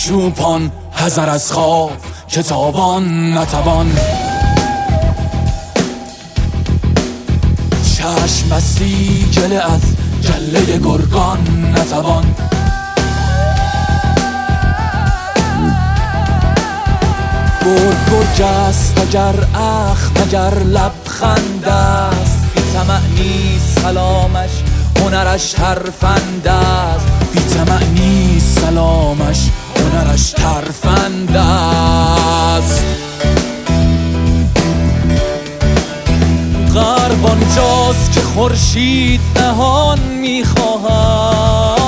چوپان حذر از خواب که تابان نتوان. چشم بستی گله از گله گرگان نتوان. گرگ است اگر اخم اگر لبخند است، بی طمع نیست سلامش هنرش ترفند است. بی طمع نیست سلامش هنرش ترفند است. غرب آنجاست که خورشید نهان می‌خواهد،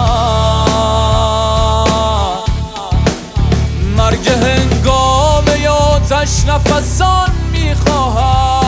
مرگ هنگام آتش نفسان می‌خواهد.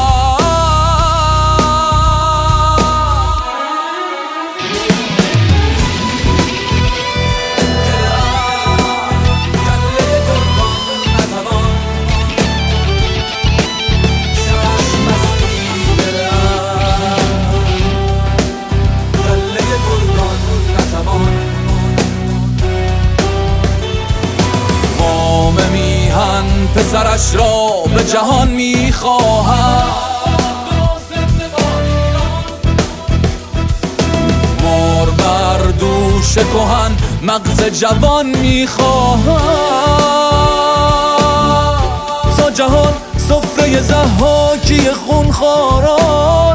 پسرش را به جهان می‌خواهد، مار بر دوش کهن مغز جوان می‌خواهد. تا جهان سفره ضحاکی خونخواران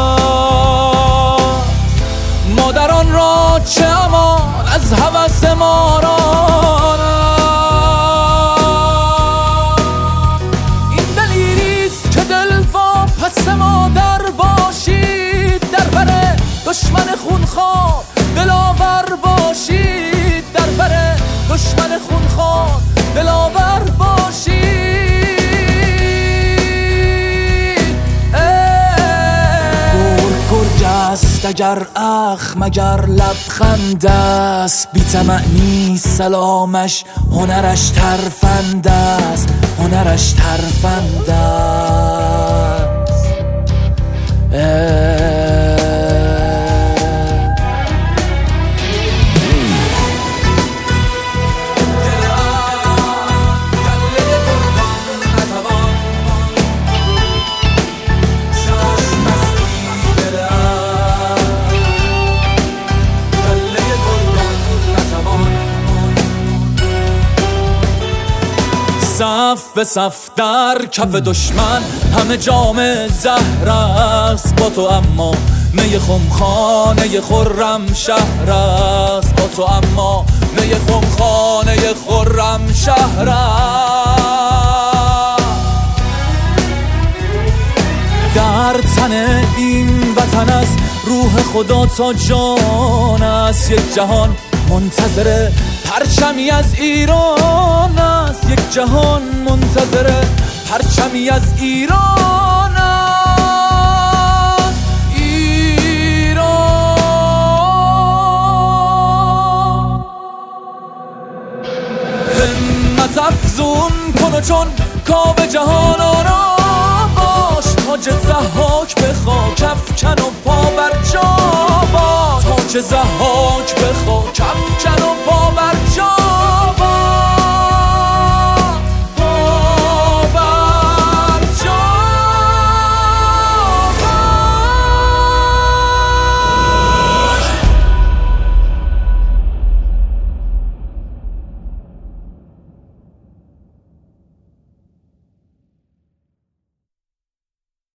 است، مادران را چه امان از هوس ماران است. پس مادر باشید در بر دشمن خونخوار، دلاور باشید در بر دشمن خونخوار، دلاور باشید. گرگ است اگر اخم اگر لبخند است، بی طمع نیست سلامش هنرش ترفند است، هنرش ترفند است. صف به صف در کف دشمن همه جام زهر است با تو، اما می خمخانه خرم شهر است با تو، اما می خمخانه خرم شهر است. در تن این وطن از روح خدا تا جان است، یک جهان منتظر پرچمی از ایران است، یک جهان منتظر پرچمی از ایران است. ایران همت افزون کن و چون کاو جهان آرام باش، تاج ضحاک به خاک افکن و پا بر جا باش، تاج ضحاک به خاک افکن و